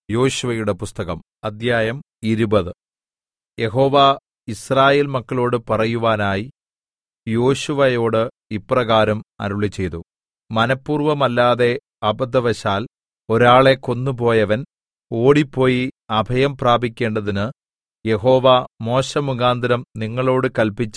യോശുവയുടെ പുസ്തകം അദ്ധ്യായം 20. യഹോവ യിസ്രായേൽ മക്കളോട് പറയുവാനായി യോശുവയോട് ഇപ്രകാരം അരുളിച്ചെയ്തു. മനഃപൂർവ്വമല്ലാതെ അബദ്ധവശാൽ ഒരാളെ കൊന്നുപോയവൻ ഓടിപ്പോയി അഭയം പ്രാപിക്കേണ്ടതിന് യഹോവ മോശെമുഖാന്തരം നിങ്ങളോട് കല്പിച്ച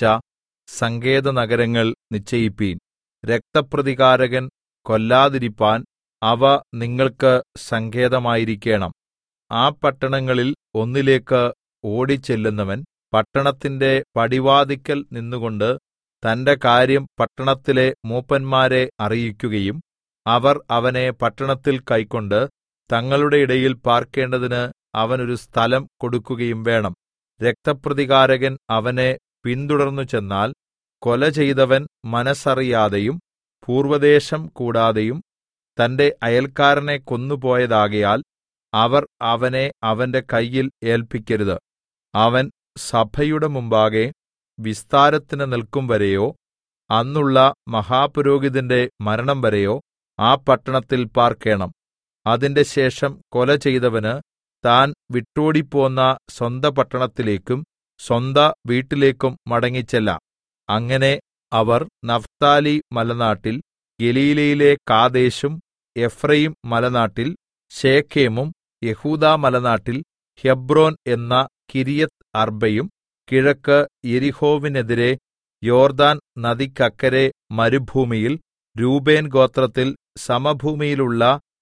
സങ്കേതനഗരങ്ങൾ നിശ്ചയിപ്പീൻ. രക്തപ്രതികാരകൻ കൊല്ലാതിരിപ്പാൻ അവ നിങ്ങൾക്ക് സങ്കേതമായിരിക്കേണം. ആ പട്ടണങ്ങളിൽ ഒന്നിലേക്ക് ഓടിച്ചെല്ലുന്നവൻ പട്ടണത്തിന്റെ പടിവാതിൽക്കൽ നിന്നുകൊണ്ട് തന്റെ കാര്യം പട്ടണത്തിലെ മൂപ്പന്മാരെ അറിയിക്കുകയും അവർ അവനെ പട്ടണത്തിൽ കൈക്കൊണ്ട് തങ്ങളുടെ ഇടയിൽ പാർക്കേണ്ടതിന് അവനൊരു സ്ഥലം കൊടുക്കുകയും വേണം. രക്തപ്രതികാരകൻ അവനെ പിന്തുടർന്നു ചെന്നാൽ കൊല ചെയ്തവൻ മനസ്സറിയാതെയും പൂർവ്വദ്വേഷം കൂടാതെയും തന്റെ അയൽക്കാരനെ കൊന്നുപോയതാകയാൽ അവർ അവനെ അവന്റെ കയ്യിൽ ഏല്പിക്കരുത്. അവൻ സഭയുടെ മുമ്പാകെ വിസ്താരത്തിന് നിൽക്കുംവരെയോ അന്നുള്ള മഹാപുരോഹിതന്റെ മരണംവരെയോ ആ പട്ടണത്തിൽ പാർക്കേണം. അതിന്റെ ശേഷം കൊല ചെയ്തവന് താൻ വിട്ടോടിപ്പോന്ന സ്വന്ത പട്ടണത്തിലേക്കും സ്വന്ത വീട്ടിലേക്കും മടങ്ങിച്ചെല്ലാം. അങ്ങനെ അവർ നഫ്താലി മലനാട്ടിൽ ഗലീലയിലെ കാദേശും എഫ്രയീം മലനാട്ടിൽ ശെഖേമും യെഹൂദാ മലനാട്ടിൽ ഹെബ്രോൻ എന്ന കിര്യത്ത് അർബയും കിഴക്ക് യെരിഹോവിനെതിരെ യോർദ്ദാൻ നദിക്കക്കരെ മരുഭൂമിയിൽ രൂബേൻ ഗോത്രത്തിൽ സമഭൂമിയിലുള്ള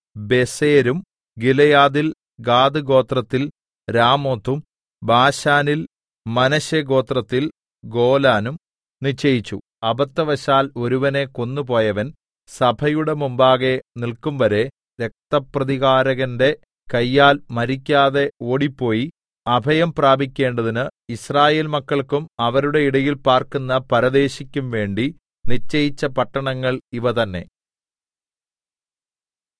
ബേസെരും ഗിലെയാദിൽ ഗാദ് ഗോത്രത്തിൽ രാമോത്തും ബാശാനിൽ മനശ്ശെ ഗോത്രത്തിൽ ഗോലാനും നിശ്ചയിച്ചു. അബദ്ധവശാൽ ഒരുവനെ കൊന്നുപോയവൻ സഭയുടെ മുമ്പാകെ നിൽക്കുംവരെ രക്തപ്രതികാരകന്റെ കയ്യാൽ മരിക്കാതെ ഓടിപ്പോയി അഭയം പ്രാപിക്കേണ്ടതിന് യിസ്രായേൽ മക്കൾക്കും അവരുടെ ഇടയിൽ പാർക്കുന്ന പരദേശിക്കും വേണ്ടി നിശ്ചയിച്ച പട്ടണങ്ങൾ ഇവ തന്നെ.